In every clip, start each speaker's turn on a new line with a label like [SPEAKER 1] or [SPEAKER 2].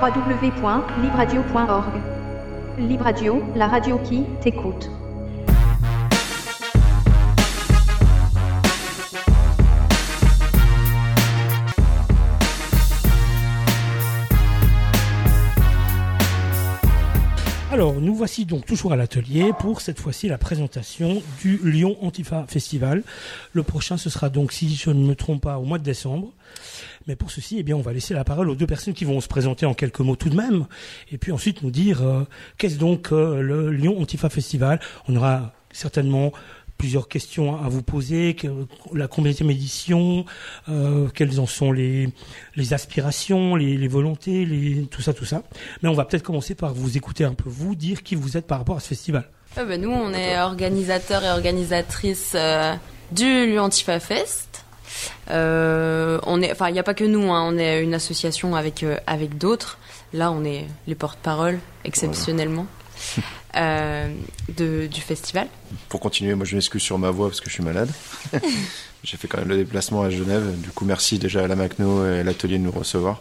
[SPEAKER 1] www.libradio.org. Libradio, la radio qui t'écoute.
[SPEAKER 2] Alors, nous voici donc toujours à l'atelier pour cette fois-ci la présentation du Lyon Antifa Festival. Le prochain, ce sera donc, si je ne me trompe pas, au mois de décembre. Mais pour ceci, eh bien, on va laisser la parole aux deux personnes qui vont se présenter en quelques mots tout de même. Et puis ensuite nous dire qu'est-ce donc le Lyon Antifa Festival. On aura certainement plusieurs questions à vous poser, la combienième édition, quelles en sont les aspirations, les volontés, tout ça. Mais on va peut-être commencer par vous écouter un peu, vous dire qui vous êtes par rapport à ce festival.
[SPEAKER 3] Nous, on est organisateurs et organisatrices du Lyon Antifa Fest. Il n'y a pas que nous, on est une association avec d'autres. Là, on est les porte-parole, exceptionnellement. Du festival.
[SPEAKER 4] Pour continuer, moi je m'excuse sur ma voix parce que je suis malade. J'ai fait quand même le déplacement à Genève. Du coup, merci déjà à la Macno et à l'atelier de nous recevoir.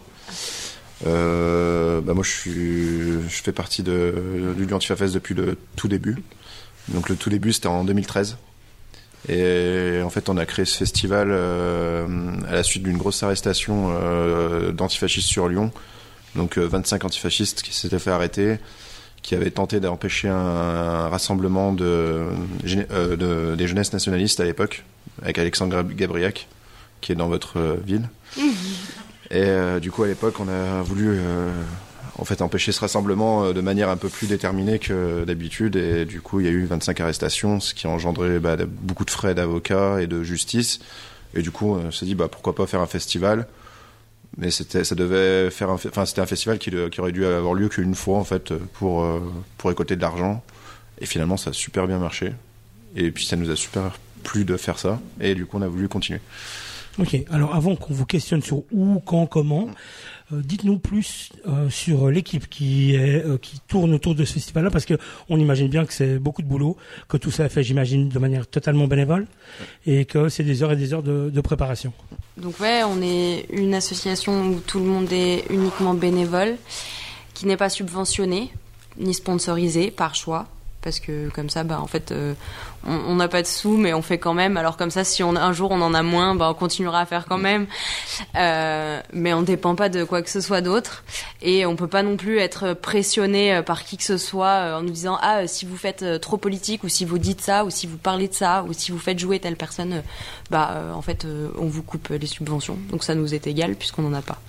[SPEAKER 4] Moi je fais partie du Lyon Antifa Fest depuis le tout début. Donc le tout début c'était en 2013. Et en fait on a créé ce festival à la suite d'une grosse arrestation d'antifascistes sur Lyon. Donc 25 antifascistes qui s'étaient fait arrêter, qui avait tenté d'empêcher un rassemblement des jeunesses nationalistes à l'époque, avec Alexandre Gabriac, qui est dans votre ville. Et du coup, à l'époque, on a voulu empêcher ce rassemblement de manière un peu plus déterminée que d'habitude. Et du coup, il y a eu 25 arrestations, ce qui a engendré beaucoup de frais d'avocats et de justice. Et du coup, on s'est dit, pourquoi pas faire un festival ? Mais c'était un festival qui aurait dû avoir lieu qu'une fois en fait pour récolter de l'argent, et finalement ça a super bien marché, et puis ça nous a super plu de faire ça, et du coup on a voulu continuer.
[SPEAKER 2] Ok, alors avant qu'on vous questionne sur où, quand, comment, dites-nous plus sur l'équipe qui tourne autour de ce festival-là, parce que on imagine bien que c'est beaucoup de boulot, que tout ça est fait, j'imagine, de manière totalement bénévole, et que c'est des heures et des heures de préparation.
[SPEAKER 3] Donc on est une association où tout le monde est uniquement bénévole, qui n'est pas subventionné, ni sponsorisé par choix. Parce que comme ça, on n'a pas de sous, mais on fait quand même. Alors comme ça, si un jour on en a moins, on continuera à faire quand même. Mais on dépend pas de quoi que ce soit d'autre. Et on peut pas non plus être pressionné par qui que ce soit en nous disant si vous faites trop politique, ou si vous dites ça, ou si vous parlez de ça, ou si vous faites jouer telle personne, on vous coupe les subventions. Donc ça nous est égal puisqu'on en a pas.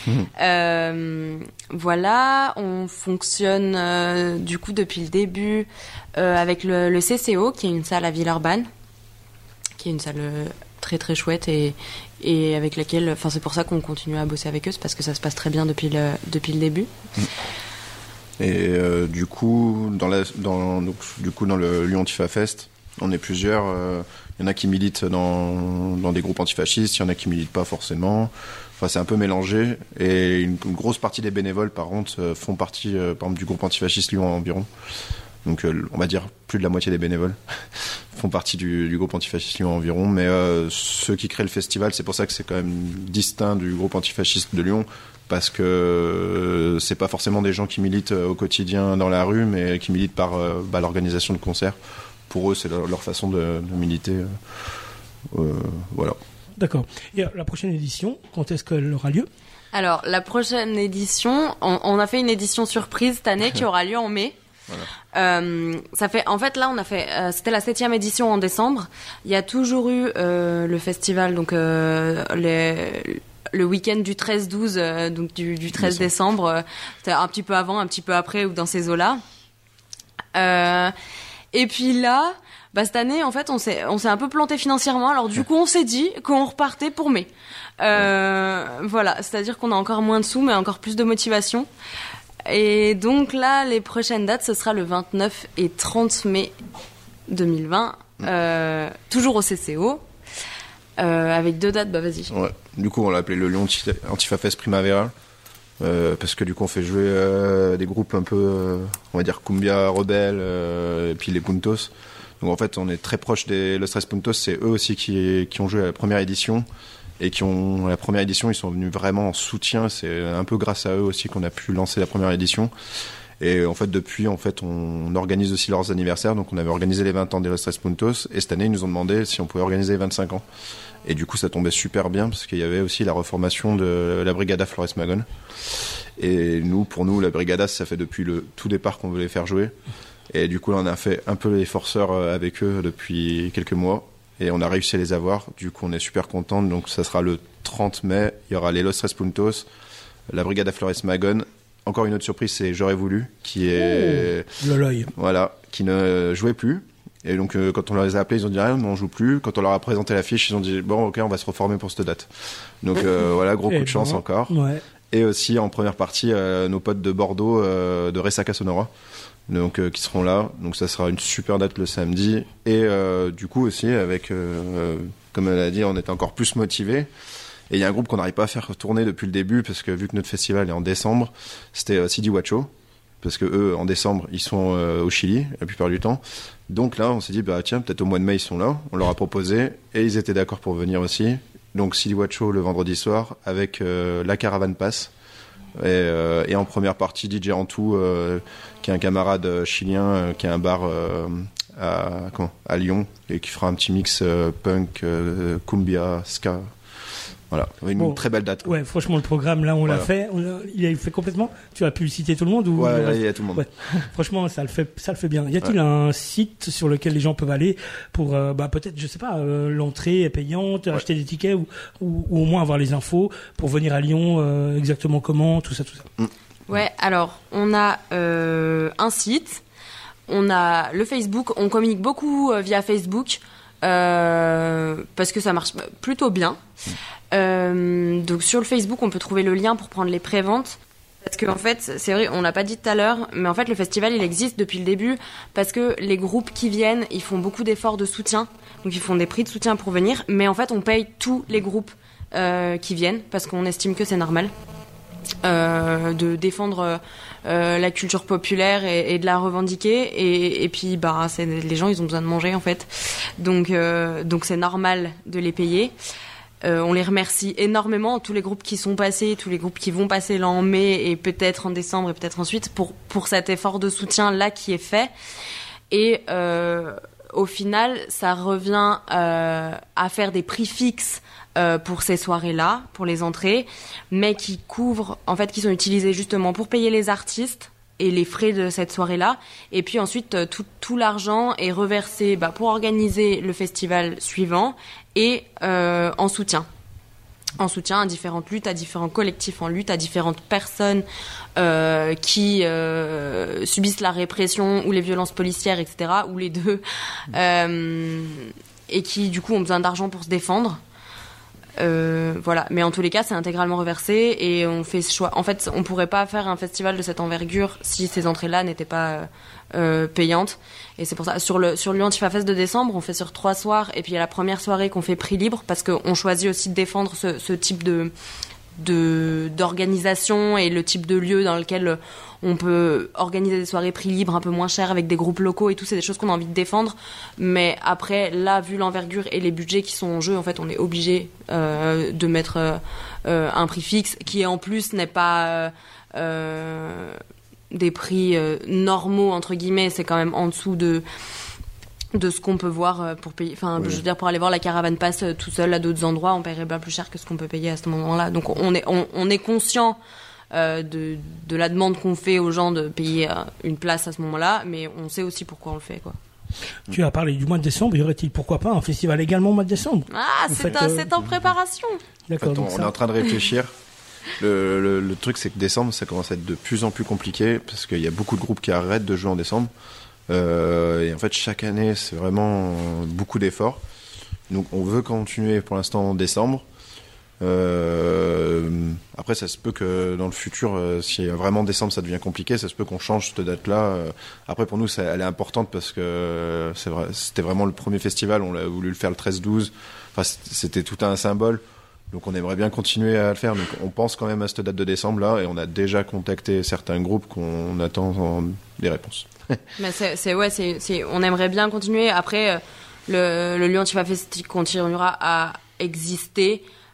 [SPEAKER 3] Voilà, on fonctionne du coup depuis le début avec le CCO, qui est une salle à Villeurbanne, qui est une salle très très chouette et avec laquelle, c'est pour ça qu'on continue à bosser avec eux, c'est parce que ça se passe très bien depuis le début.
[SPEAKER 4] Et du coup dans le Lyon Antifa Fest, on est plusieurs. Il y en a qui militent dans des groupes antifascistes, il y en a qui militent pas forcément. C'est un peu mélangé, et une grosse partie des bénévoles par contre font partie par exemple du groupe antifasciste Lyon environ. Donc on va dire plus de la moitié des bénévoles font partie du groupe antifasciste Lyon environ, mais ceux qui créent le festival, c'est pour ça que c'est quand même distinct du groupe antifasciste de Lyon, parce que c'est pas forcément des gens qui militent au quotidien dans la rue, mais qui militent par l'organisation de concerts. Pour eux, c'est leur façon de militer. Voilà.
[SPEAKER 2] D'accord. Et la prochaine édition, quand est-ce qu'elle aura lieu ?
[SPEAKER 3] Alors, la prochaine édition, on a fait une édition surprise cette année qui aura lieu en mai. Voilà. C'était la 7e édition en décembre. Il y a toujours eu le festival, donc le week-end du 13-12, donc du 13 décembre. C'était un petit peu avant, un petit peu après, ou dans ces eaux-là. Et puis là, cette année, en fait, on s'est un peu planté financièrement. Alors du coup, on s'est dit qu'on repartait pour mai. Voilà, c'est-à-dire qu'on a encore moins de sous, mais encore plus de motivation. Et donc là, les prochaines dates, ce sera le 29 et 30 mai 2020, toujours au CCO, avec 2 dates. Vas-y.
[SPEAKER 4] Ouais. Du coup, on l'a appelé le Lyon Antifa Fest Primavera. Parce que du coup on fait jouer des groupes un peu on va dire cumbia, rebelle, et puis les Puntos. Donc en fait on est très proche des Los Tres Puntos, c'est eux aussi qui ont joué à la première édition, et qui ont la première édition, ils sont venus vraiment en soutien. C'est un peu grâce à eux aussi qu'on a pu lancer la première édition. Et en fait, depuis, on organise aussi leurs anniversaires. Donc, on avait organisé les 20 ans des Los Tres Puntos. Et cette année, ils nous ont demandé si on pouvait organiser les 25 ans. Et du coup, ça tombait super bien parce qu'il y avait aussi la reformation de la Brigada Flores Magón. Et pour nous, la Brigada, ça fait depuis le tout départ qu'on veut les faire jouer. Et du coup, là, on a fait un peu les forceurs avec eux depuis quelques mois. Et on a réussi à les avoir. Du coup, on est super contents. Donc, ça sera le 30 mai. Il y aura les Los Tres Puntos, la Brigada Flores Magón. Encore une autre surprise, c'est J'aurais voulu, qui est...
[SPEAKER 2] Loloy.
[SPEAKER 4] Voilà, qui ne jouait plus. Et donc, quand on les a appelés, ils ont dit rien, on joue plus. Quand on leur a présenté l'affiche, ils ont dit bon, ok, on va se reformer pour cette date. Donc voilà, gros coup de chance encore.
[SPEAKER 2] Ouais.
[SPEAKER 4] Et aussi en première partie, nos potes de Bordeaux, de Resaca Sonora, donc qui seront là. Donc ça sera une super date le samedi. Et du coup aussi, avec, comme elle a dit, on était encore plus motivés. Et il y a un groupe qu'on n'arrive pas à faire tourner depuis le début, parce que vu que notre festival est en décembre, c'était Sidi Huacho. Parce que eux, en décembre, ils sont au Chili, la plupart du temps. Donc là, on s'est dit, bah tiens, peut-être au mois de mai, ils sont là. On leur a proposé, et ils étaient d'accord pour venir aussi. Donc Sidi Huacho le vendredi soir, avec la Caravane Pass. Et en première partie, DJ Antou, qui est un camarade chilien, qui a un bar à Lyon, et qui fera un petit mix punk, cumbia, ska. Voilà, une très belle date.
[SPEAKER 2] Ouais, franchement, le programme, là, on l'a fait. Il a fait complètement. Tu as pu citer tout le monde ou...
[SPEAKER 4] Ouais, il y a tout le monde.
[SPEAKER 2] Ouais. Franchement, ça le fait bien. Y a-t-il un site sur lequel les gens peuvent aller pour, peut-être, je sais pas, l'entrée est payante, acheter des tickets ou au moins avoir les infos pour venir à Lyon, exactement comment, tout ça.
[SPEAKER 3] Ouais, alors, on a un site, on a le Facebook, on communique beaucoup via Facebook parce que ça marche plutôt bien. Donc sur le Facebook, on peut trouver le lien pour prendre les préventes. Parce que en fait, c'est vrai, on l'a pas dit tout à l'heure, mais en fait le festival il existe depuis le début parce que les groupes qui viennent, ils font beaucoup d'efforts de soutien, donc ils font des prix de soutien pour venir. Mais en fait, on paye tous les groupes qui viennent parce qu'on estime que c'est normal de défendre la culture populaire et de la revendiquer. Et puis les gens ils ont besoin de manger en fait, donc c'est normal de les payer. On les remercie énormément, tous les groupes qui sont passés, tous les groupes qui vont passer là en mai et peut-être en décembre et peut-être ensuite pour cet effort de soutien là qui est fait. Et au final, ça revient à faire des prix fixes pour ces soirées-là, pour les entrées, mais qui couvrent, en fait, qui sont utilisés justement pour payer les artistes et les frais de cette soirée-là. Et puis ensuite, tout l'argent est reversé pour organiser le festival suivant et en soutien. En soutien à différentes luttes, à différents collectifs en lutte, à différentes personnes qui subissent la répression ou les violences policières, etc., ou les deux, et qui, du coup, ont besoin d'argent pour se défendre. Voilà, mais en tous les cas c'est intégralement reversé et on fait ce choix. En fait, on pourrait pas faire un festival de cette envergure si ces entrées-là n'étaient pas payantes. Et c'est pour ça sur le Lyon Antifa Fest de décembre, on fait sur 3 soirs et puis il y a la première soirée qu'on fait prix libre parce qu'on choisit aussi de défendre ce type d'organisation et le type de lieu dans lequel on peut organiser des soirées prix libre un peu moins chères avec des groupes locaux et tout, c'est des choses qu'on a envie de défendre. Mais après, là, vu l'envergure et les budgets qui sont en jeu, en fait, on est obligé de mettre un prix fixe qui en plus n'est pas des prix normaux entre guillemets, c'est quand même en dessous de ce qu'on peut voir pour payer, enfin je veux dire pour aller voir la Caravane Pass tout seul à d'autres endroits, on paierait bien plus cher que ce qu'on peut payer à ce moment-là. Donc on est conscient de la demande qu'on fait aux gens de payer une place à ce moment-là, mais on sait aussi pourquoi on le fait, quoi.
[SPEAKER 2] Tu as parlé du mois de décembre, y aurait-il pourquoi pas un festival également au mois de décembre?
[SPEAKER 3] C'est en préparation.
[SPEAKER 2] D'accord.
[SPEAKER 4] En fait, on est en train de réfléchir. Le truc, c'est que décembre, ça commence à être de plus en plus compliqué parce qu'il y a beaucoup de groupes qui arrêtent de jouer en décembre. Et en fait, chaque année, c'est vraiment beaucoup d'efforts. Donc, on veut continuer pour l'instant en décembre. Après, ça se peut que dans le futur, si vraiment décembre ça devient compliqué, ça se peut qu'on change cette date-là. Après, pour nous, elle est importante parce que c'est vrai, c'était vraiment le premier festival. On a voulu le faire le 13-12. Enfin, c'était tout un symbole. Donc, on aimerait bien continuer à le faire. Donc, on pense quand même à cette date de décembre-là et on a déjà contacté certains groupes qu'on attend des réponses.
[SPEAKER 3] Mais on aimerait bien continuer. Après, le Lyon Antifa Fest continuera à exister.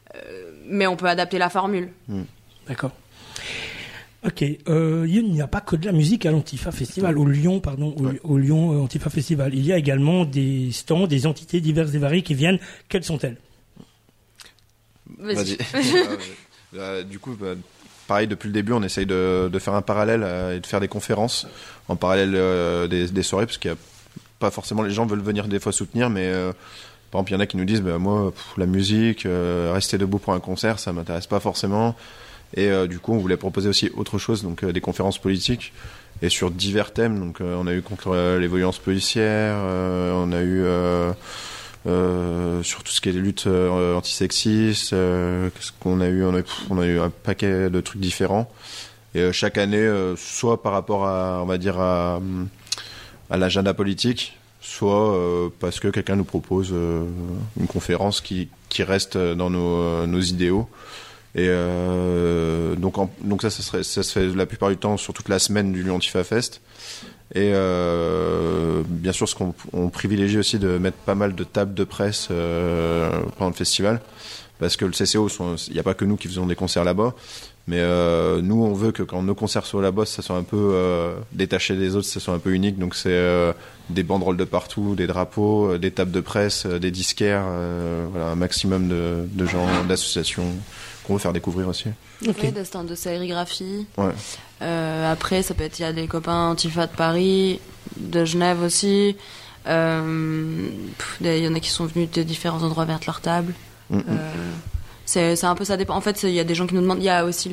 [SPEAKER 3] mais on peut adapter la formule.
[SPEAKER 2] D'accord. Ok, il n'y a pas que de la musique à l'Antifa Festival, au Lyon Antifa Festival. Il y a également des stands, des entités diverses et variées qui viennent. Quelles sont-elles ?
[SPEAKER 3] Vas-y.
[SPEAKER 4] Du coup, pareil, depuis le début, on essaye de faire un parallèle et de faire des conférences en parallèle des soirées, parce qu'il y a pas forcément, les gens veulent venir des fois soutenir, mais par exemple, il y en a qui nous disent, moi, la musique, rester debout pour un concert, ça m'intéresse pas forcément. Et du coup, on voulait proposer aussi autre chose, donc des conférences politiques et sur divers thèmes. Donc, on a eu contre les violences policières, on a eu sur tout ce qui est lutte antisexiste. Qu'est-ce qu'on a eu ? On a eu un paquet de trucs différents. Et chaque année, soit par rapport à, on va dire, à l'agenda politique, soit parce que quelqu'un nous propose une conférence qui reste dans nos idéaux. Et donc ça se fait la plupart du temps sur toute la semaine du Lyon Antifa Fest. Et bien sûr, on privilégie aussi de mettre pas mal de tables de presse pendant le festival, parce que le CCO, il n'y a pas que nous qui faisons des concerts là-bas, mais nous, on veut que quand nos concerts soient là-bas, ça soit un peu détaché des autres, ça soit un peu unique. Donc c'est des banderoles de partout, des drapeaux, des tables de presse, des disquaires, voilà, un maximum de gens, d'associations qu'on veut faire découvrir aussi.
[SPEAKER 3] Okay. Oui, des stands de sérigraphie.
[SPEAKER 4] Ouais.
[SPEAKER 3] Après, ça peut être, il y a des copains Antifa de Paris, de Genève aussi. Il y en a qui sont venus de différents endroits vers leur table. C'est un peu, ça dépend. En fait, il y a des gens qui nous demandent. Il y a aussi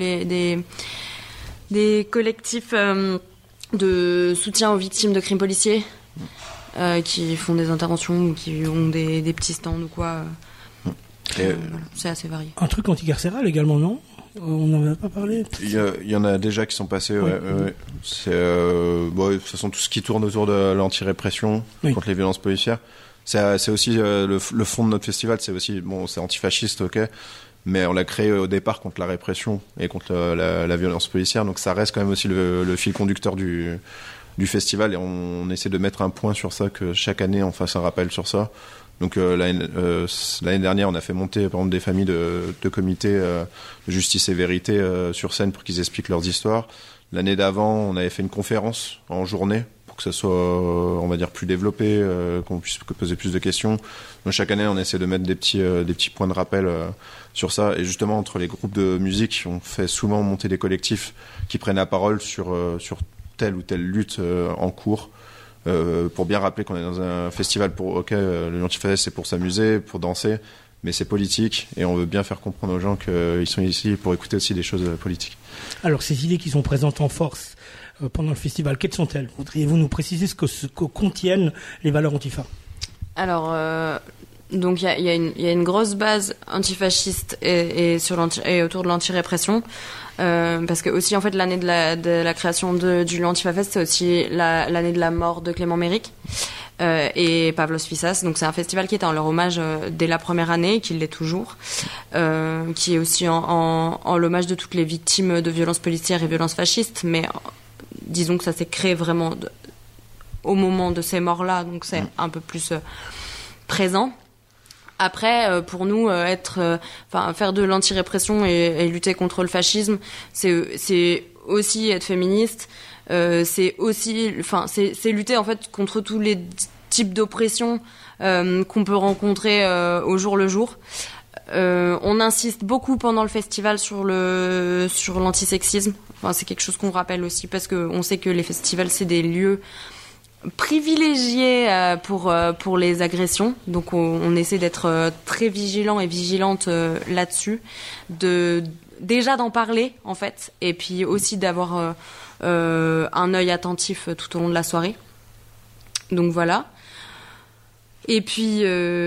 [SPEAKER 3] des collectifs de soutien aux victimes de crimes policiers qui font des interventions ou qui ont des petits stands ou quoi. Voilà, c'est assez varié.
[SPEAKER 2] Un truc anticarcéral également, non ? On n'en a pas parlé.
[SPEAKER 4] Il y en a déjà qui sont passés. Ouais. C'est de toute façon tout ce qui tourne autour de l'anti-répression contre les violences policières. C'est aussi le fond de notre festival. C'est aussi c'est antifasciste, ok, mais on l'a créé au départ contre la répression et contre la violence policière. Donc ça reste quand même aussi le fil conducteur du festival, et on essaie de mettre un point sur ça, que chaque année on fasse un rappel sur ça. Donc l'année dernière, on a fait monter par exemple des familles de comités de justice et vérité sur scène pour qu'ils expliquent leurs histoires. L'année d'avant, on avait fait une conférence en journée pour que ça soit, on va dire, plus développé, qu'on puisse poser plus de questions. Donc chaque année, on essaie de mettre des petits points de rappel sur ça. Et justement, entre les groupes de musique, on fait souvent monter des collectifs qui prennent la parole sur telle ou telle lutte en cours. Pour bien rappeler qu'on est dans un festival le Lyon Antifa Fest, c'est pour s'amuser, pour danser, mais c'est politique, et on veut bien faire comprendre aux gens qu'ils sont ici pour écouter aussi des choses politiques. Alors,
[SPEAKER 2] ces idées qui sont présentes en force pendant le festival, quelles sont-elles ? Voudriez-vous nous préciser ce que contiennent les valeurs Antifa ?
[SPEAKER 3] Alors, donc il y a une grosse base antifasciste et autour de l'anti-répression. Parce que aussi en fait l'année de la création du Lyon Antifa Fest, c'est aussi l'année de la mort de Clément Méric et Pavlos Fyssas. Donc c'est un festival qui était en leur hommage dès la première année, qui l'est toujours, qui est aussi en l'hommage de toutes les victimes de violences policières et violences fascistes. Mais disons que ça s'est créé vraiment au moment de ces morts-là, donc c'est un peu plus présent. Après, pour nous, faire de l'anti-répression et lutter contre le fascisme, c'est aussi être féministe. C'est aussi, c'est lutter en fait contre tous les types d'oppression qu'on peut rencontrer au jour le jour. On insiste beaucoup pendant le festival sur l'antisexisme. Enfin, c'est quelque chose qu'on rappelle aussi, parce que on sait que les festivals, c'est des lieux privilégiés pour les agressions. Donc on essaie d'être très vigilant et vigilante là-dessus, déjà d'en parler en fait, et puis aussi d'avoir un œil attentif tout au long de la soirée. Donc voilà. Et puis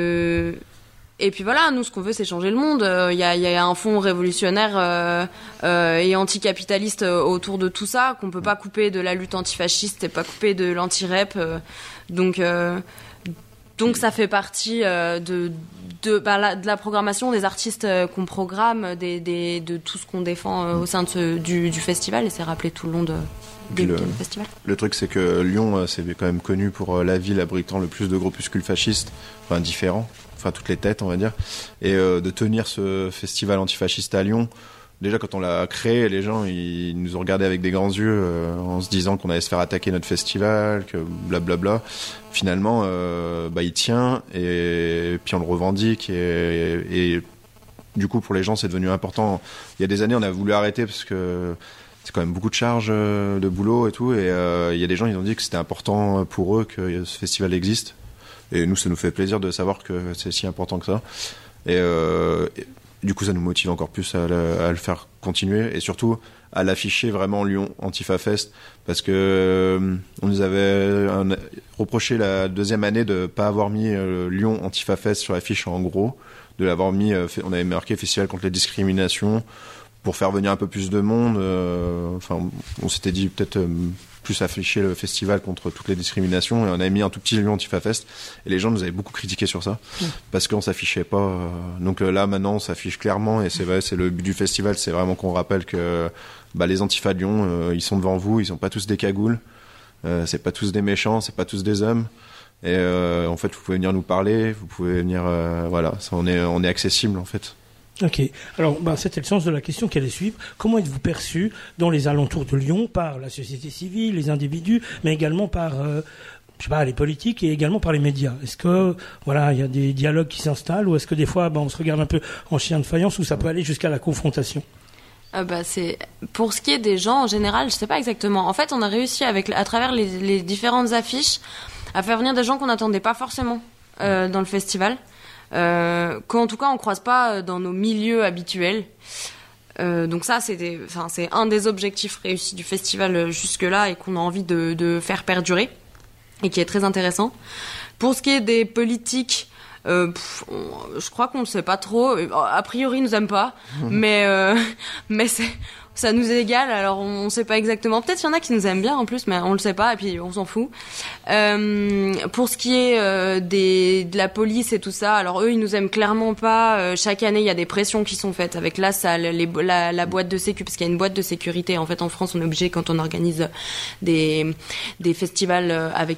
[SPEAKER 3] voilà, nous ce qu'on veut, c'est changer le monde. Il y a un fond révolutionnaire et anticapitaliste autour de tout ça, qu'on peut pas couper de la lutte antifasciste et pas couper de l'anti-rep. Donc Donc ça fait partie de la programmation, des artistes qu'on programme, de tout ce qu'on défend au sein du festival, et c'est rappelé tout le long du festival.
[SPEAKER 4] Le truc, c'est que Lyon, c'est quand même connu pour la ville abritant le plus de groupuscules fascistes, enfin différents, enfin toutes les têtes, on va dire, et de tenir ce festival antifasciste à Lyon. Déjà, quand on l'a créé, les gens, ils nous ont regardé avec des grands yeux en se disant qu'on allait se faire attaquer notre festival, que blablabla. Finalement, il tient, et puis on le revendique, et du coup, pour les gens, c'est devenu important. Il y a des années, on a voulu arrêter parce que c'est quand même beaucoup de charges de boulot et tout, et il y a des gens, ils ont dit que c'était important pour eux que ce festival existe. Et nous, ça nous fait plaisir de savoir que c'est si important que ça. Et du coup, ça nous motive encore plus à le faire continuer, et surtout à l'afficher vraiment Lyon Antifa Fest, parce que on nous avait reproché la deuxième année de pas avoir mis Lyon Antifa Fest sur l'affiche en gros, de l'avoir mis, on avait marqué Festival contre les discriminations pour faire venir un peu plus de monde. On s'était dit peut-être plus afficher le festival contre toutes les discriminations, et on a mis un tout petit Lyon Antifa Fest, et les gens nous avaient beaucoup critiqué sur ça parce qu'on s'affichait pas. Donc là maintenant on s'affiche clairement, et c'est vrai, c'est le but du festival, c'est vraiment qu'on rappelle que les Antifas de Lyon, ils sont devant vous, ils sont pas tous des cagoules, c'est pas tous des méchants, c'est pas tous des hommes, et en fait vous pouvez venir nous parler, vous pouvez venir on est accessible en fait.
[SPEAKER 2] Ok. Alors, c'était le sens de la question qui allait suivre. Comment êtes-vous perçu dans les alentours de Lyon par la société civile, les individus, mais également par, les politiques, et également par les médias? Est-ce que, il y a des dialogues qui s'installent, ou est-ce que des fois, on se regarde un peu en chien de faïence, ou ça peut aller jusqu'à la confrontation?
[SPEAKER 3] C'est pour ce qui est des gens en général, je sais pas exactement. En fait, on a réussi à travers les différentes affiches à faire venir des gens qu'on n'attendait pas forcément dans le festival. Qu'en tout cas on croise pas dans nos milieux habituels. Donc ça c'est un des objectifs réussis du festival jusque-là, et qu'on a envie de faire perdurer, et qui est très intéressant. Pour ce qui est des politiques, je crois qu'on ne sait pas trop. A priori ils nous aiment pas, mais ça nous est égal, alors on sait pas exactement. Peut-être qu'il y en a qui nous aiment bien en plus, mais on le sait pas, et puis on s'en fout. Pour ce qui est de la police et tout ça, alors eux ils nous aiment clairement pas. Chaque année il y a des pressions qui sont faites avec la salle, la boîte de sécu, parce qu'il y a une boîte de sécurité. En fait en France on est obligé, quand on organise des festivals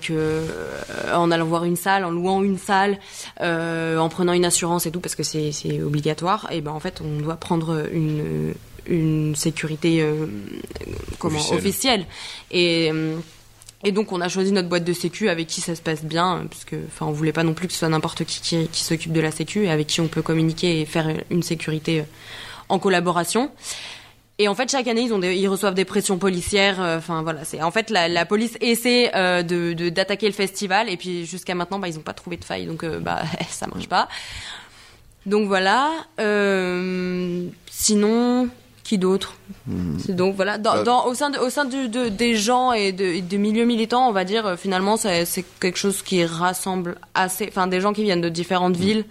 [SPEAKER 3] en allant voir une salle, en louant une salle, en prenant une assurance et tout, parce que c'est obligatoire. Et en fait on doit prendre une sécurité officielle, et donc on a choisi notre boîte de sécu avec qui ça se passe bien, puisque on voulait pas non plus que ce soit n'importe qui s'occupe de la sécu, et avec qui on peut communiquer et faire une sécurité en collaboration. Et en fait chaque année ils reçoivent des pressions policières. C'est en fait la police essaie d'attaquer le festival, et puis jusqu'à maintenant ils ont pas trouvé de faille, donc ça marche pas. Donc voilà. Sinon, qui d'autre? Donc voilà, au sein des gens et des milieux militants, on va dire, finalement c'est quelque chose qui rassemble des gens qui viennent de différentes villes,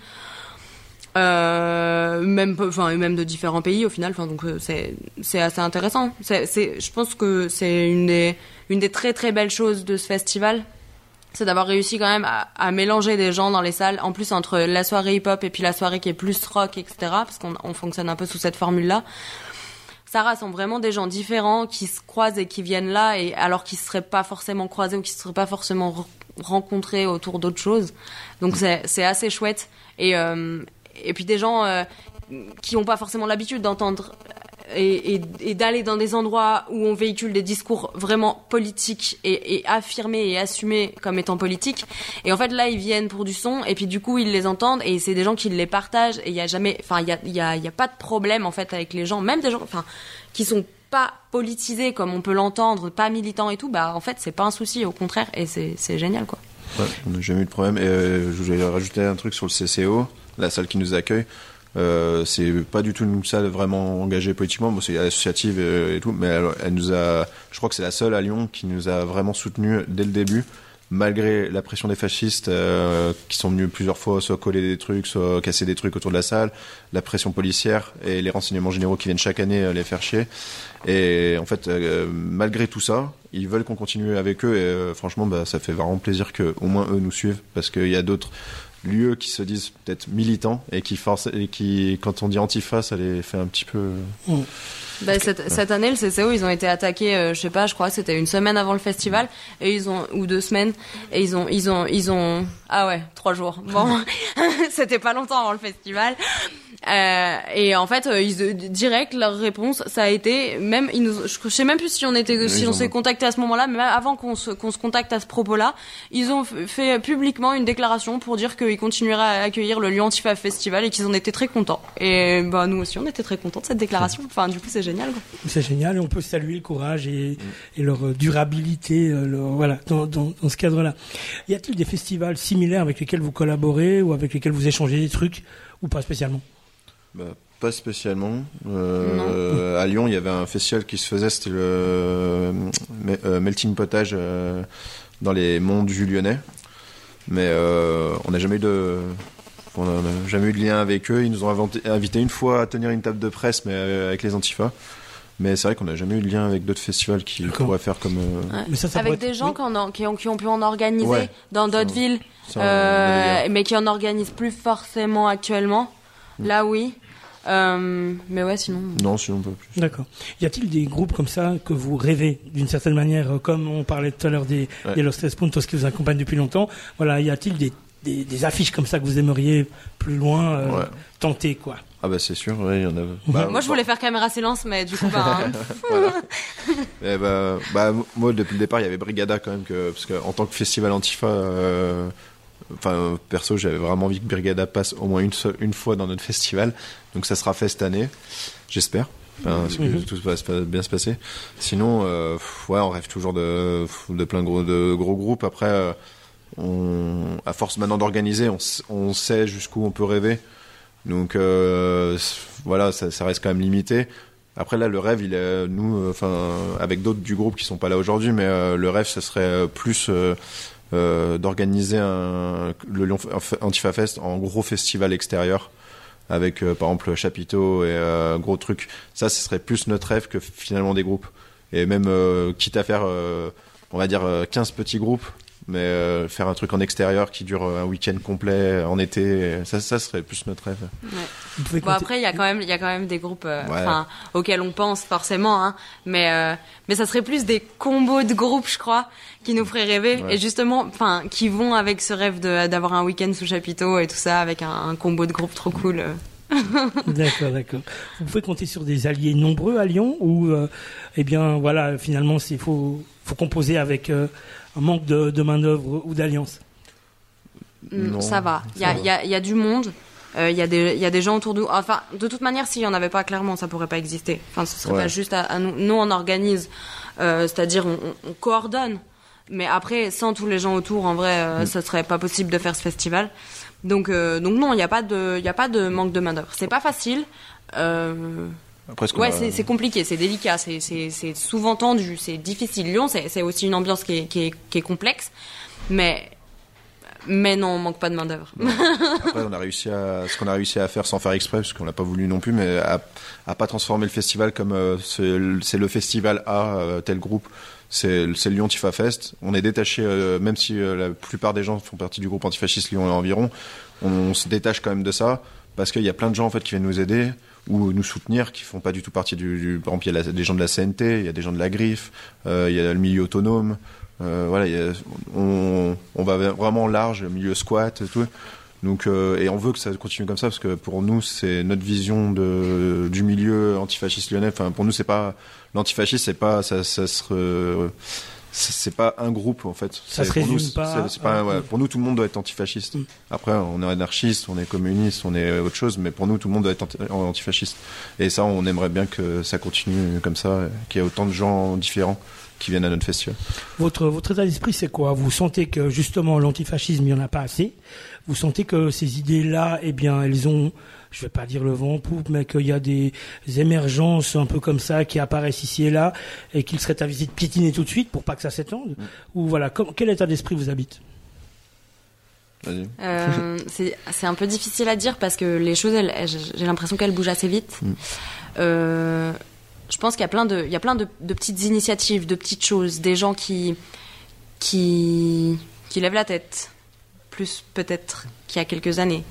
[SPEAKER 3] même de différents pays au final. Donc c'est assez intéressant. Je pense que c'est une des très très belles choses de ce festival, c'est d'avoir réussi quand même à mélanger des gens dans les salles, en plus entre la soirée hip-hop et puis la soirée qui est plus rock, etc., parce qu'on fonctionne un peu sous cette formule-là. Ça rassemble vraiment des gens différents qui se croisent et qui viennent là, et alors qu'ils se seraient pas forcément croisés, ou qui se seraient pas forcément rencontrés autour d'autres choses. Donc c'est assez chouette. Et puis des gens qui ont pas forcément l'habitude d'entendre et d'aller dans des endroits où on véhicule des discours vraiment politiques et affirmés et assumés comme étant politiques. Et en fait là ils viennent pour du son, et puis du coup ils les entendent, et c'est des gens qui les partagent, et il y a jamais, il y a pas de problème en fait avec les gens, même des gens qui sont pas politisés comme on peut l'entendre, pas militants et tout. En fait c'est pas un souci, au contraire, et c'est génial quoi.
[SPEAKER 4] Ouais, on n'a jamais eu de problème. Et je voulais rajouter un truc sur le CCO, la salle qui nous accueille. C'est pas du tout une salle vraiment engagée politiquement, c'est associative et tout, mais elle nous a, je crois que c'est la seule à Lyon qui nous a vraiment soutenus dès le début, malgré la pression des fascistes qui sont venus plusieurs fois soit coller des trucs, soit casser des trucs autour de la salle, la pression policière et les renseignements généraux qui viennent chaque année les faire chier. Et en fait, malgré tout ça, ils veulent qu'on continue avec eux et franchement, ça fait vraiment plaisir que au moins eux nous suivent, parce qu'il y a d'autres lieux qui se disent peut-être militants et qui, quand on dit Antifa, ça les fait un petit peu...
[SPEAKER 3] Cette année, le CCO, ils ont été attaqués, je crois que c'était une semaine avant le festival, et ou 2 semaines, et ils ont, 3 jours. Bon, c'était pas longtemps avant le festival. Et en fait, direct, leur réponse, ça a été, même, je sais même plus si on s'est contacté à ce moment-là, mais même avant qu'on se contacte à ce propos-là, ils ont fait publiquement une déclaration pour dire qu'ils continueraient à accueillir le Lyon Antifa Festival et qu'ils en étaient très contents. Et nous aussi, on était très contents de cette déclaration. Enfin, du coup, c'est génial, quoi.
[SPEAKER 2] C'est génial, et on peut saluer le courage et leur durabilité, dans ce cadre-là. Y a-t-il des festivals similaires avec lesquels vous collaborez ou avec lesquels vous échangez des trucs, ou pas spécialement?
[SPEAKER 4] Pas spécialement. À Lyon, il y avait un festival qui se faisait, c'était le Melting Potage dans les monts du Lyonnais. Mais on n'a jamais eu de lien avec eux. Ils nous ont invité une fois à tenir une table de presse, mais avec les Antifa. Mais c'est vrai qu'on n'a jamais eu de lien avec d'autres festivals qui pourraient faire comme...
[SPEAKER 3] Mais ça avec des gens qui ont pu en organiser dans d'autres villes, mais qui en organisent plus forcément actuellement. Là, oui. Mais ouais, sinon...
[SPEAKER 4] Non, sinon pas plus.
[SPEAKER 2] D'accord. Y a-t-il des groupes comme ça que vous rêvez, d'une certaine manière, comme on parlait tout à l'heure des Los Tres Puntos qui vous accompagnent depuis longtemps, voilà, y a-t-il des affiches comme ça que vous aimeriez plus loin tenter, quoi?
[SPEAKER 4] Ah c'est sûr, il y en a...
[SPEAKER 3] moi, je voulais faire Caméra Silence, mais du coup,
[SPEAKER 4] moi, depuis le départ, il y avait Brigada quand même, parce qu'en tant que festival Antifa... perso, j'avais vraiment envie que Brigada passe au moins une fois dans notre festival. Donc ça sera fait cette année, j'espère. Parce que tout va bien se passer. Sinon, on rêve toujours de plein de gros groupes. Après, à force maintenant d'organiser, on sait jusqu'où on peut rêver. Donc ça reste quand même limité. Après là, le rêve, il est avec d'autres du groupe qui sont pas là aujourd'hui, mais le rêve, ce serait plus d'organiser le Lyon Antifa Fest en gros festival extérieur avec par exemple Chapiteau et gros trucs. Ça, ce serait plus notre rêve que finalement des groupes. Et même quitte à faire on va dire 15 petits groupes, mais faire un truc en extérieur qui dure un week-end complet en été, ça serait plus notre rêve.
[SPEAKER 3] Ouais. Après il y a quand même des groupes auxquels on pense forcément, hein, mais ça serait plus des combos de groupes, je crois, qui nous feraient rêver, et justement qui vont avec ce rêve d'avoir un week-end sous chapiteau et tout ça, avec un combo de groupes trop cool.
[SPEAKER 2] D'accord. Vous pouvez compter sur des alliés nombreux à Lyon, ou finalement il faut composer avec un manque de main-d'œuvre ou d'alliance?
[SPEAKER 3] Ça va. Il y a du monde. Il y a des gens autour de nous. Enfin, de toute manière, s'il y en avait pas, clairement, ça pourrait pas exister. Enfin, ce serait pas juste à nous. Nous, on organise, c'est-à-dire on coordonne. Mais après, sans tous les gens autour, en vrai, ça serait pas possible de faire ce festival. Donc non, il y a pas de manque de main-d'œuvre. C'est pas facile. C'est compliqué, c'est délicat, c'est souvent tendu, c'est difficile. Lyon, c'est aussi une ambiance qui est complexe, mais non, on manque pas de main d'œuvre.
[SPEAKER 4] Après, ce qu'on a réussi à faire sans faire exprès, parce qu'on l'a pas voulu non plus, mais à pas transformer le festival comme c'est le festival tel groupe. C'est le Lyon Antifa Fest. On est détaché, même si la plupart des gens font partie du groupe antifasciste Lyon et environ, on se détache quand même de ça, parce qu'il y a plein de gens en fait qui viennent nous aider ou nous soutenir, qui font pas du tout partie par exemple, il y a des gens de la CNT, il y a des gens de la Griffe, il y a le milieu autonome, on va vraiment large, milieu squat et tout. Donc et on veut que ça continue comme ça, parce que pour nous c'est notre vision du milieu antifasciste lyonnais. Enfin, pour nous c'est pas l'antifascisme, c'est pas un groupe en fait.
[SPEAKER 2] Ça se résume pas.
[SPEAKER 4] Pour nous tout le monde doit être antifasciste. Après on est anarchiste, on est communiste, on est autre chose, mais pour nous tout le monde doit être antifasciste. Et ça, on aimerait bien que ça continue comme ça, qu'il y ait autant de gens différents qui viennent à notre festival.
[SPEAKER 2] Votre état d'esprit, c'est quoi? Vous sentez que justement l'antifascisme, il n'y en a pas assez? Vous sentez que ces idées-là, elles ont je vais pas dire le vent en poupe, mais qu'il y a des émergences un peu comme ça qui apparaissent ici et là, et qu'il serait avisé de piétiner tout de suite pour pas que ça s'étende? Ou voilà, quel état d'esprit vous habite?
[SPEAKER 4] Vas-y.
[SPEAKER 3] C'est un peu difficile à dire parce que les choses, j'ai l'impression qu'elles bougent assez vite. Je pense qu'il y a plein de petites initiatives, de petites choses, des gens qui lèvent la tête, plus peut-être qu'il y a quelques années.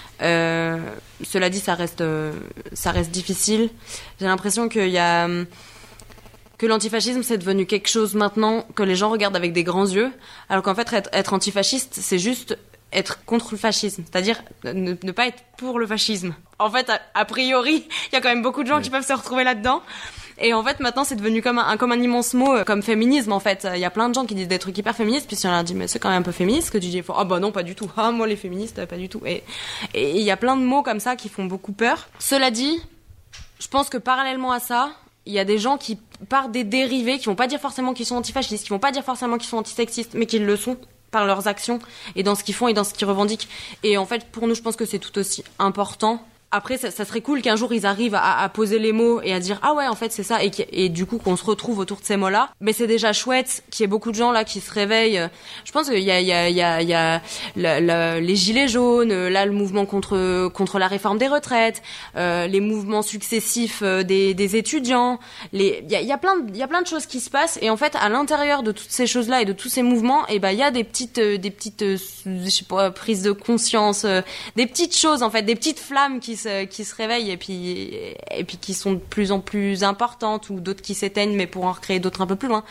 [SPEAKER 3] Cela dit, ça reste difficile. J'ai l'impression que l'antifascisme, c'est devenu quelque chose maintenant que les gens regardent avec des grands yeux, alors qu'en fait, être antifasciste, c'est juste être contre le fascisme, c'est-à-dire ne pas être pour le fascisme. En fait, a priori, il y a quand même beaucoup de gens qui peuvent se retrouver là-dedans. Et en fait, maintenant, c'est devenu comme un immense mot, comme féminisme, en fait. Il y a plein de gens qui disent des trucs hyper féministes, puis si on leur dit, mais c'est quand même un peu féministe, que tu dis, ah bah non, pas du tout. Ah, moi, les féministes, pas du tout. Et il y a plein de mots comme ça qui font beaucoup peur. Cela dit, je pense que parallèlement à ça, il y a des gens qui partent des dérivés, qui vont pas dire forcément qu'ils sont antifascistes, qui vont pas dire forcément qu'ils sont antisexistes, mais qu'ils le sont par leurs actions et dans ce qu'ils font et dans ce qu'ils revendiquent. Et en fait, pour nous, je pense que c'est tout aussi important. Après, ça serait cool qu'un jour ils arrivent à poser les mots et à dire ah ouais, en fait c'est ça, et du coup qu'on se retrouve autour de ces mots-là. Mais c'est déjà chouette qu'il y ait beaucoup de gens là qui se réveillent. Je pense qu'il y a les gilets jaunes, là le mouvement contre la réforme des retraites, les mouvements successifs des étudiants. Il y a plein de choses qui se passent, et en fait à l'intérieur de toutes ces choses-là et de tous ces mouvements, et il y a des petites je sais pas, prises de conscience, des petites choses en fait, des petites flammes qui se réveillent et puis qui sont de plus en plus importantes, ou d'autres qui s'éteignent mais pour en recréer d'autres un peu plus loin.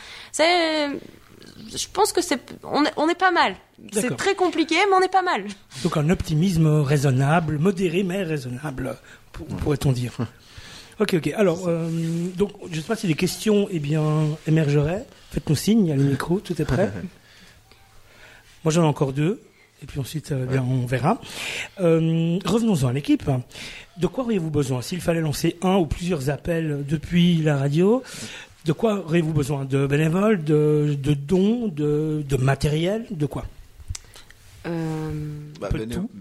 [SPEAKER 3] Je pense que on est pas mal.
[SPEAKER 2] D'accord.
[SPEAKER 3] C'est très compliqué, mais on est pas mal.
[SPEAKER 2] Donc un optimisme raisonnable, modéré mais raisonnable, pourrait-on dire. Ok. Alors, donc je sais pas si des questions émergeraient. Faites-nous signe, il y a le micro, tout est prêt. Moi j'en ai encore 2. Et puis ensuite, on verra. Revenons-en à l'équipe. De quoi auriez-vous besoin? S'il fallait lancer un ou plusieurs appels depuis la radio, de quoi auriez-vous besoin? De bénévoles, de dons, de matériel, de quoi? Tout.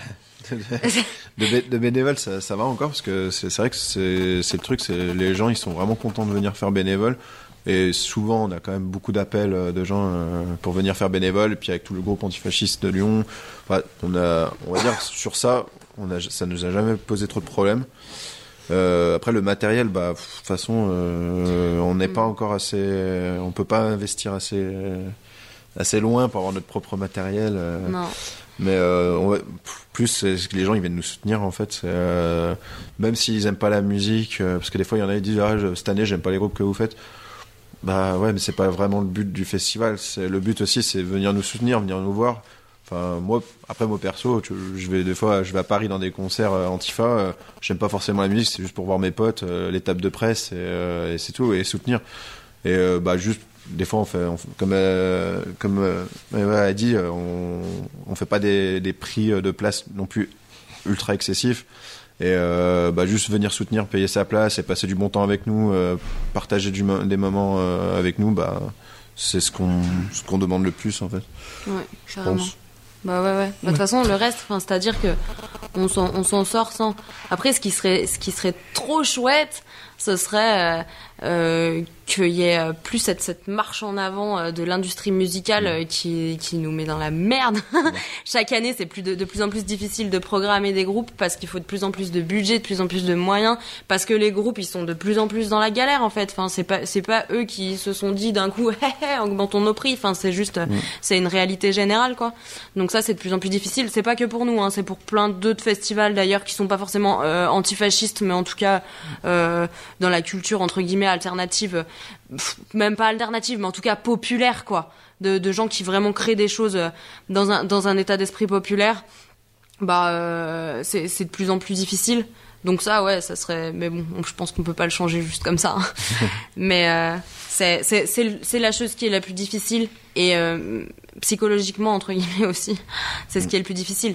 [SPEAKER 4] De bénévoles, ça va encore, parce que c'est vrai que c'est le truc, les gens ils sont vraiment contents de venir faire bénévole. Et souvent, on a quand même beaucoup d'appels de gens pour venir faire bénévole. Et puis avec tout le groupe antifasciste de Lyon, on va dire sur ça, ça nous a jamais posé trop de problèmes. Après le matériel, de toute façon, on n'est pas encore assez, on peut pas investir assez loin pour avoir notre propre matériel.
[SPEAKER 3] Non.
[SPEAKER 4] Mais plus c'est que les gens ils viennent nous soutenir en fait. Même s'ils aiment pas la musique, parce que des fois il y en a qui disent cette année j'aime pas les groupes que vous faites. Bah ouais, mais c'est pas vraiment le but du festival. Le but aussi, c'est venir nous soutenir, venir nous voir. Enfin, moi perso, je vais à Paris dans des concerts Antifa. J'aime pas forcément la musique, c'est juste pour voir mes potes, les tables de presse et c'est tout, et soutenir. Et juste des fois on fait comme Eva a dit, on fait pas des prix de place non plus ultra excessifs. Et juste venir soutenir, payer sa place et passer du bon temps avec nous, partager des moments avec nous, c'est ce qu'on demande le plus en fait.
[SPEAKER 3] Ouais, carrément. Ouais. De toute façon, le reste, c'est-à-dire que on s'en sort sans. Après, ce qui serait trop chouette, ce serait qu'il y ait plus cette marche en avant de l'industrie musicale qui nous met dans la merde. Chaque année, c'est de plus en plus difficile de programmer des groupes parce qu'il faut de plus en plus de budget, de plus en plus de moyens, parce que les groupes, ils sont de plus en plus dans la galère, en fait. Enfin, c'est pas eux qui se sont dit d'un coup, augmentons nos prix. Enfin, c'est juste, c'est une réalité générale, quoi. Donc ça, c'est de plus en plus difficile. C'est pas que pour nous, c'est pour plein d'autres festivals, d'ailleurs, qui sont pas forcément antifascistes, mais en tout cas, dans la culture, entre guillemets, alternative, même pas alternative, mais en tout cas populaire, quoi, de gens qui vraiment créent des choses dans un état d'esprit populaire. C'est de plus en plus difficile. Donc ça, ouais, ça serait, mais bon, je pense qu'on peut pas le changer juste comme ça. Mais c'est la chose qui est la plus difficile et psychologiquement entre guillemets aussi, c'est ce qui est le plus difficile.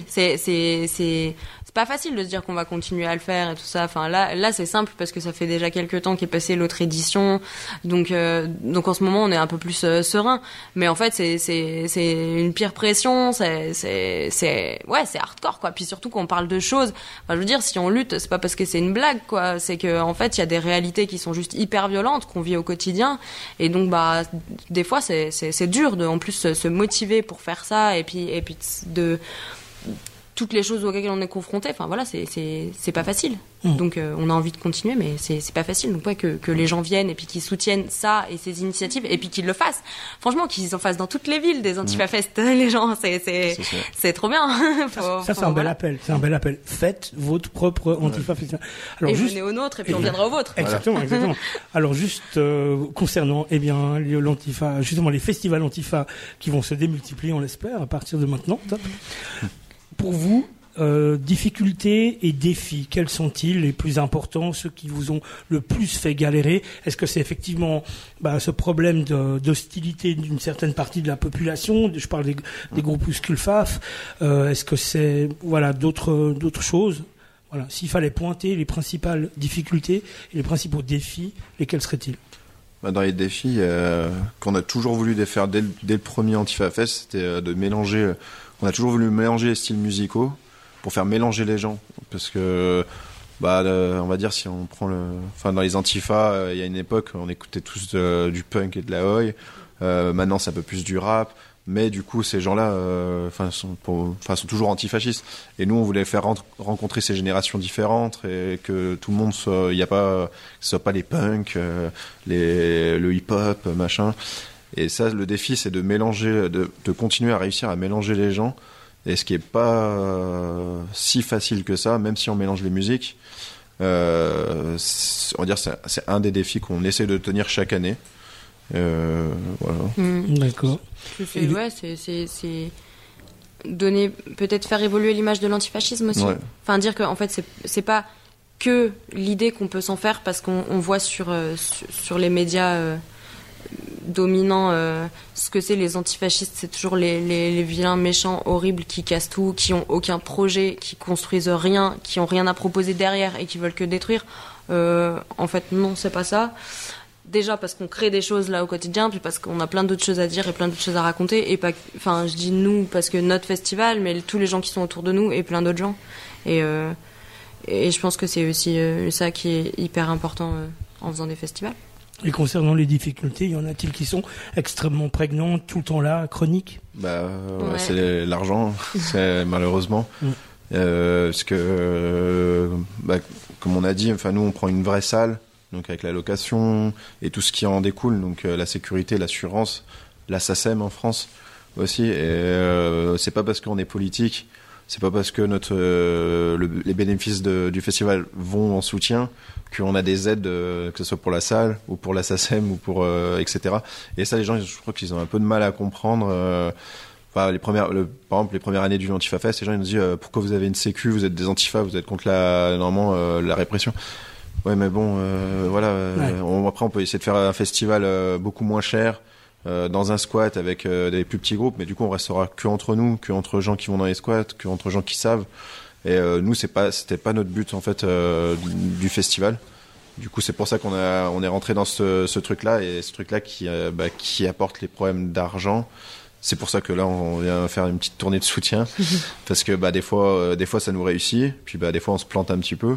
[SPEAKER 3] C'est pas facile de se dire qu'on va continuer à le faire et tout ça. Enfin là c'est simple parce que ça fait déjà quelques temps qu'est passée l'autre édition, donc en ce moment on est un peu plus serein. Mais en fait c'est une pire pression, c'est hardcore quoi. Puis surtout qu'on parle de choses. Enfin, je veux dire, si on lutte, c'est pas parce que c'est une blague quoi. C'est que en fait il y a des réalités qui sont juste hyper violentes qu'on vit au quotidien. Et donc des fois c'est dur de en plus se motiver pour faire ça et puis de toutes les choses auxquelles on est confronté. Enfin voilà, c'est pas facile. Donc on a envie de continuer, mais c'est pas facile. Donc que les gens viennent et puis qu'ils soutiennent ça et ces initiatives et puis qu'ils le fassent. Franchement, qu'ils en fassent dans toutes les villes des Antifa-Fest, les gens, c'est trop bien.
[SPEAKER 2] C'est un bel appel. C'est un bel appel. Faites votre propre Antifa-Festival. Alors
[SPEAKER 3] et venez au nôtre et puis on viendra au vôtre.
[SPEAKER 2] Exactement. Alors juste concernant l'Antifa, justement les festivals Antifa qui vont se démultiplier, on l'espère, à partir de maintenant. Top. Pour vous, difficultés et défis, quels sont-ils les plus importants, ceux qui vous ont le plus fait galérer? Est-ce que c'est effectivement ce problème d'hostilité d'une certaine partie de la population? Je parle des groupuscules FAF. Est-ce que c'est d'autres choses? Voilà. S'il fallait pointer les principales difficultés et les principaux défis, lesquels seraient-ils?
[SPEAKER 4] Dans les défis qu'on a toujours voulu faire dès le premier Antifa Fest, c'était de mélanger. On a toujours voulu mélanger les styles musicaux pour faire mélanger les gens. Parce que, on va dire, si on prend dans les Antifa, il y a une époque, on écoutait tous du punk et de la oi. Maintenant, c'est un peu plus du rap. Mais du coup, ces gens-là, sont toujours antifascistes. Et nous, on voulait faire rencontrer ces générations différentes et que tout le monde soit, que ce soit pas les punks, le hip-hop, machin. Et ça, le défi, c'est de mélanger, de continuer à réussir à mélanger les gens. Et ce qui est pas si facile que ça, même si on mélange les musiques. On va dire, c'est un des défis qu'on essaie de tenir chaque année. Voilà.
[SPEAKER 2] D'accord.
[SPEAKER 3] C'est donner, peut-être faire évoluer l'image de l'antifascisme aussi. Ouais. Enfin, dire qu'en fait, c'est pas que l'idée qu'on peut s'en faire parce qu'on voit sur les médias dominants ce que c'est les antifascistes, c'est toujours les vilains méchants horribles qui cassent tout, qui ont aucun projet, qui construisent rien, qui ont rien à proposer derrière et qui veulent que détruire. En fait, non, c'est pas ça. Déjà parce qu'on crée des choses là au quotidien, puis parce qu'on a plein d'autres choses à dire et plein d'autres choses à raconter, et pas, enfin, je dis nous parce que notre festival, mais tous les gens qui sont autour de nous et plein d'autres gens. Et je pense que c'est aussi ça qui est hyper important en faisant des festivals.
[SPEAKER 2] Et concernant les difficultés, y en a-t-il qui sont extrêmement prégnantes, tout le temps là, chroniques?
[SPEAKER 4] Ouais. C'est l'argent, c'est malheureusement. Parce que, comme on a dit, nous on prend une vraie salle, donc avec la location et tout ce qui en découle, donc la sécurité, l'assurance, la SACEM en France aussi. Et c'est pas parce qu'on est politique, c'est pas parce que les bénéfices du festival vont en soutien qu'on a des aides, que ce soit pour la salle ou pour la SACEM ou pour etc. Et ça, les gens, je crois qu'ils ont un peu de mal à comprendre. Par exemple, les premières années du Antifa Fest, les gens ils nous disent pourquoi vous avez une sécu, vous êtes des Antifa, vous êtes contre la répression. Ouais, mais bon, après on peut essayer de faire un festival beaucoup moins cher, dans un squat avec des plus petits groupes, mais du coup on restera que entre nous, que entre gens qui vont dans les squats, que entre gens qui savent. Et nous, c'était pas notre but en fait du festival. Du coup, c'est pour ça on est rentré dans ce truc-là, et ce truc-là qui apporte les problèmes d'argent. C'est pour ça que là, on vient faire une petite tournée de soutien, parce que des fois ça nous réussit, puis des fois on se plante un petit peu.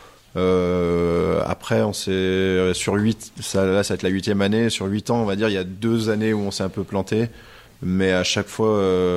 [SPEAKER 4] Après, on s'est sur 8, ça va être la 8e année. Sur 8 ans, on va dire, il y a 2 années où on s'est un peu planté, mais à chaque fois,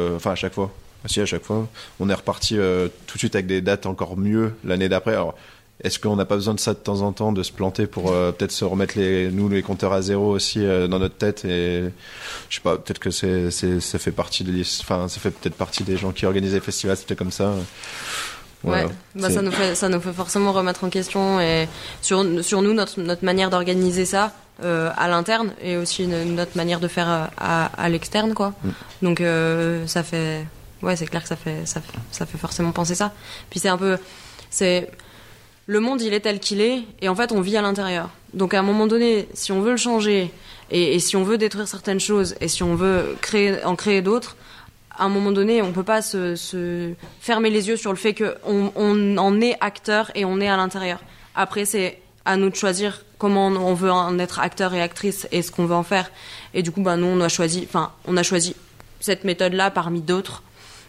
[SPEAKER 4] on est reparti tout de suite avec des dates encore mieux l'année d'après. Alors, est-ce qu'on n'a pas besoin de ça de temps en temps, de se planter pour peut-être se remettre les compteurs à zéro aussi dans notre tête? Et je sais pas, peut-être que ça fait partie ça fait peut-être partie des gens qui organisent les festivals, c'était comme ça.
[SPEAKER 3] Voilà. Ouais, ça nous fait forcément remettre en question et sur nous notre manière d'organiser ça à l'interne, et aussi notre manière de faire à l'externe, quoi. Donc ça fait, c'est clair que ça fait forcément penser ça. Puis c'est le monde il est tel qu'il est et en fait on vit à l'intérieur. Donc à un moment donné, si on veut le changer et si on veut détruire certaines choses et si on veut en créer d'autres, à un moment donné, on peut pas se fermer les yeux sur le fait qu'on en est acteur et on est à l'intérieur. Après, c'est à nous de choisir comment on veut en être acteur et actrice et ce qu'on veut en faire. Et du coup, nous, on a choisi cette méthode-là parmi d'autres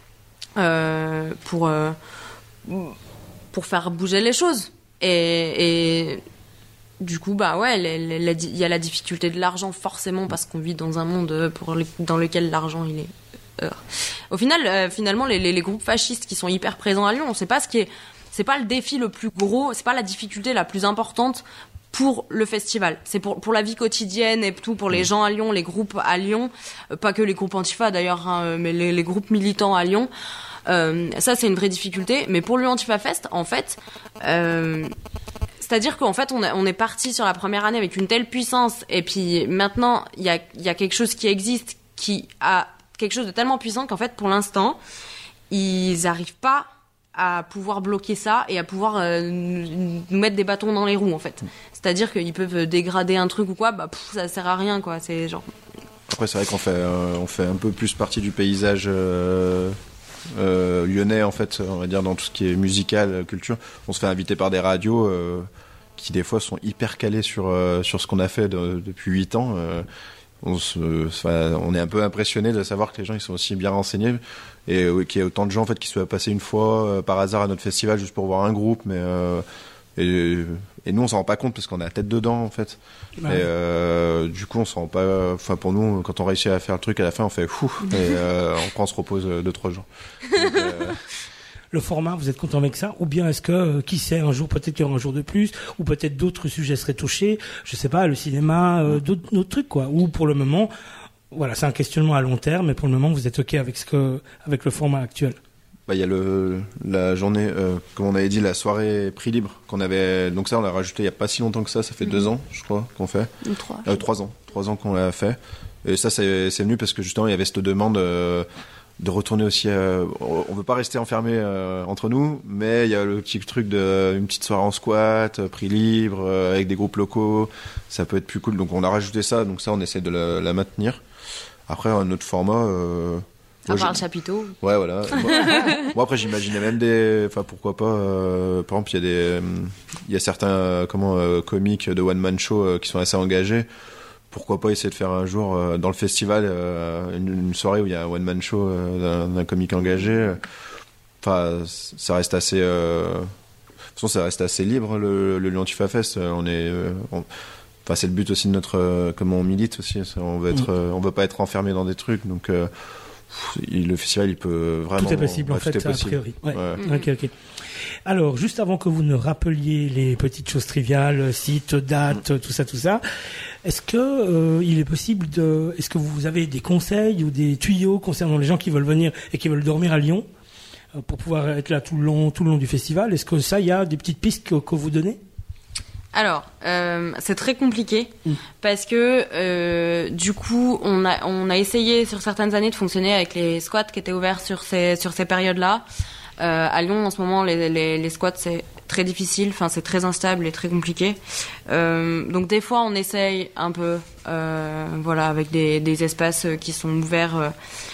[SPEAKER 3] pour faire bouger les choses. Et du coup, il y a la difficulté de l'argent forcément parce qu'on vit dans un monde dans lequel l'argent il est. Au final, finalement, les groupes fascistes qui sont hyper présents à Lyon, c'est pas le défi le plus gros, c'est pas la difficulté la plus importante pour le festival. C'est pour la vie quotidienne et tout, pour les gens à Lyon, les groupes à Lyon, pas que les groupes Antifa d'ailleurs, hein, mais les groupes militants à Lyon. Ça, c'est une vraie difficulté. Mais pour Lyon Antifa Fest, en fait, c'est-à-dire qu'en fait, on est parti sur la première année avec une telle puissance, et puis maintenant, il y a quelque chose qui existe, qui a quelque chose de tellement puissant qu'en fait, pour l'instant, ils n'arrivent pas à pouvoir bloquer ça et à pouvoir nous mettre des bâtons dans les roues, en fait. C'est-à-dire qu'ils peuvent dégrader un truc ou quoi, ça sert à rien, quoi. C'est genre...
[SPEAKER 4] Après, c'est vrai qu'on fait un peu plus partie du paysage lyonnais, en fait, on va dire, dans tout ce qui est musical, culture. On se fait inviter par des radios qui, des fois, sont hyper calés sur ce qu'on a fait depuis 8 ans. On est un peu impressionné de savoir que les gens ils sont aussi bien renseignés et qu'il y a autant de gens en fait qui soient passés une fois par hasard à notre festival juste pour voir un groupe, mais et nous on s'en rend pas compte parce qu'on a la tête dedans en fait. Ouais. Et du coup on s'en rend pas. Enfin pour nous quand on réussit à faire le truc à la fin on fait fou et on se repose 2-3 jours. Donc,
[SPEAKER 2] le format, vous êtes content avec ça? Ou bien est-ce que, qui sait, un jour, peut-être qu'il y aura un jour de plus, ou peut-être d'autres sujets seraient touchés, je sais pas, le cinéma, d'autres trucs, quoi. Ou pour le moment, voilà, c'est un questionnement à long terme, mais pour le moment, vous êtes OK avec avec le format actuel?
[SPEAKER 4] Il y a la journée, comme on avait dit, la soirée prix libre qu'on avait. Donc ça, on l'a rajouté il y a pas si longtemps que ça fait 2 ans, je crois, qu'on fait. 3 ans. 3 ans qu'on l'a fait. Et ça, c'est venu parce que justement, il y avait cette demande de retourner aussi. On veut pas rester enfermé entre nous, mais il y a le petit truc une petite soirée en squat, prix libre, avec des groupes locaux. Ça peut être plus cool. Donc on a rajouté ça. Donc ça, on essaie de la maintenir. Après, un autre format.
[SPEAKER 3] À part le chapiteau.
[SPEAKER 4] Ouais, voilà. Moi, après, j'imaginais même enfin, pourquoi pas. Par exemple, il y a certains comiques de one man show qui sont assez engagés. Pourquoi pas essayer de faire un jour dans le festival une soirée où il y a un one man show d'un comique engagé. Enfin, ça reste assez. De toute façon, ça reste assez libre le Lyon Antifa Fest. Enfin, c'est le but aussi de notre comment on milite aussi. On veut pas être enfermé dans des trucs. Donc le festival, il peut vraiment.
[SPEAKER 2] Tout est possible en fait, a priori. Ouais. Ok. Alors, juste avant que vous ne rappeliez les petites choses triviales, sites, dates, tout ça, est-ce que il est possible est-ce que vous avez des conseils ou des tuyaux concernant les gens qui veulent venir et qui veulent dormir à Lyon pour pouvoir être là tout le long du festival? Est-ce que ça, il y a des petites pistes que vous donnez?
[SPEAKER 3] Alors, c'est très compliqué parce que du coup, on a essayé sur certaines années de fonctionner avec les squats qui étaient ouverts sur ces périodes-là. À Lyon, en ce moment, les squats, c'est très difficile. Enfin, c'est très instable et très compliqué. Donc, des fois, on essaye un peu, avec des espaces qui sont ouverts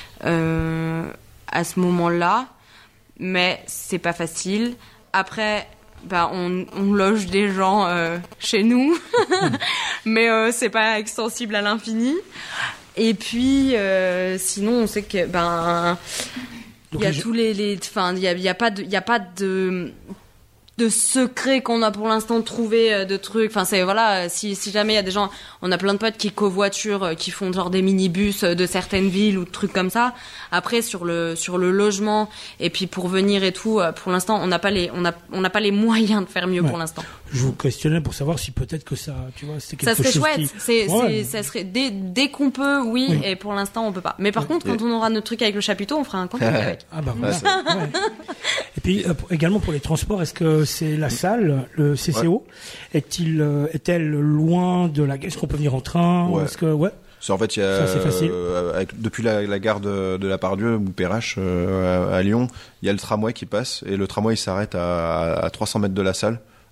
[SPEAKER 3] à ce moment-là, mais c'est pas facile. Après, on loge des gens chez nous, mais c'est pas extensible à l'infini. Et puis, sinon, on sait que il y a tous il y a pas de secret qu'on a pour l'instant trouvé de trucs. Enfin, c'est si jamais il y a des gens, on a plein de potes qui covoiturent, qui font genre des minibus de certaines villes ou de trucs comme ça. Après sur le logement et puis pour venir et tout, pour l'instant on n'a pas les moyens de faire mieux pour l'instant.
[SPEAKER 2] Je vous questionnais pour savoir si peut-être que ça, tu vois, c'était quelque chose.
[SPEAKER 3] Ça serait chouette. Ça serait dès qu'on peut, oui. Et pour l'instant on peut pas. Mais par contre, quand on aura notre truc avec le chapiteau, on fera un camping avec.
[SPEAKER 2] Ah bah voilà. Et puis également pour les transports, est-ce que c'est la salle, le CCO, est-elle loin de la gare? Est-ce qu'on peut venir en train? Est-ce que
[SPEAKER 4] En fait, il y a depuis la gare de la Pardieu ou Perrache à Lyon, il y a le tramway qui passe et le tramway il s'arrête à 300 mètres de la salle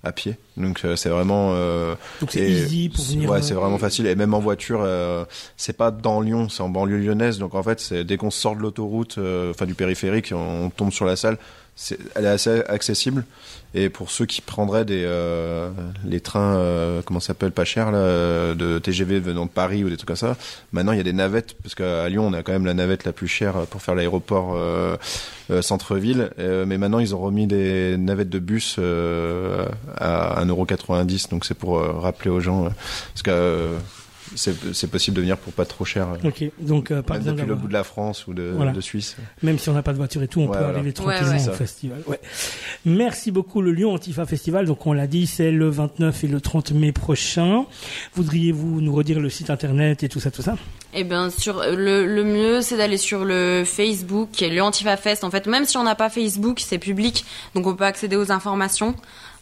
[SPEAKER 4] à pied. Donc c'est vraiment
[SPEAKER 2] donc c'est easy pour venir.
[SPEAKER 4] Ouais, c'est vraiment facile et même en voiture, c'est pas dans Lyon, c'est en banlieue lyonnaise. Donc en fait, c'est dès qu'on sort de l'autoroute, enfin du périphérique, on tombe sur la salle. Elle est assez accessible et pour ceux qui prendraient les trains comment ça s'appelle pas cher là de TGV venant de Paris ou des trucs comme ça, maintenant il y a des navettes parce qu'à Lyon on a quand même la navette la plus chère pour faire l'aéroport centre-ville, mais maintenant ils ont remis des navettes de bus à 1,90 €, donc c'est pour rappeler aux gens parce que c'est possible de venir pour pas trop cher.
[SPEAKER 2] Ok, donc par
[SPEAKER 4] même depuis le bout de la France ou de Suisse.
[SPEAKER 2] Même si on n'a pas de voiture et tout, on peut arriver tranquillement au festival. Ouais. Merci beaucoup, le Lyon Antifa Festival. Donc on l'a dit, c'est le 29 et le 30 mai prochain. Voudriez-vous nous redire le site internet et tout ça?
[SPEAKER 3] Eh bien, le mieux, c'est d'aller sur le Facebook, qui est Lyon Antifa Fest. En fait, même si on n'a pas Facebook, c'est public, donc on peut accéder aux informations.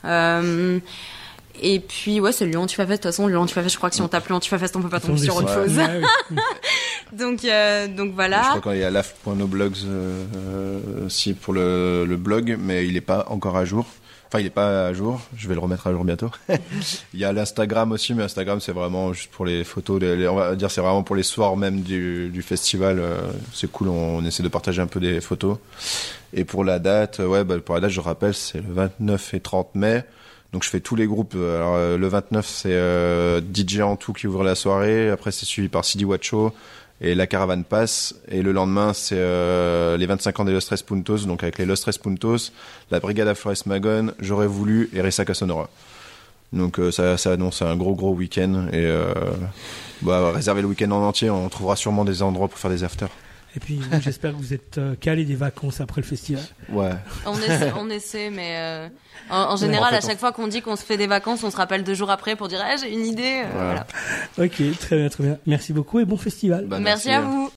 [SPEAKER 3] Et puis, ouais, c'est Lyon Antifa Fest. De toute façon, Lyon Antifa Fest, je crois que si on tape Lyon Antifa Fest, on peut pas tomber sur autre chose. Donc voilà.
[SPEAKER 4] Je crois qu'il y a laf.noblogs aussi pour le blog, mais il est pas encore à jour. Enfin, il est pas à jour. Je vais le remettre à jour bientôt. Il y a l'Instagram aussi, mais Instagram, c'est vraiment juste pour les photos. On va dire, c'est vraiment pour les soirs même du festival. C'est cool. On essaie de partager un peu des photos. Et pour la date, pour la date, je rappelle, c'est le 29 et 30 mai. Donc je fais tous les groupes. Alors le 29 c'est DJ en tout qui ouvre la soirée. Après c'est suivi par CD Watcho et La Caravane passe. Et le lendemain c'est les 25 ans des Los Tres Puntos. Donc avec les Los Tres Puntos, la Brigada Flores Magón, J'aurais voulu et Resaca Sonora. Donc ça annonce un gros week-end. Et réservez le week-end en entier. On trouvera sûrement des endroits pour faire des afters.
[SPEAKER 2] Et puis, j'espère que vous êtes calés des vacances après le festival.
[SPEAKER 4] Ouais.
[SPEAKER 3] On essaie, mais en général, à chaque fois qu'on dit qu'on se fait des vacances, on se rappelle 2 jours après pour dire j'ai une idée. Voilà.
[SPEAKER 2] Ok, très bien. Merci beaucoup et bon festival.
[SPEAKER 3] Merci à vous.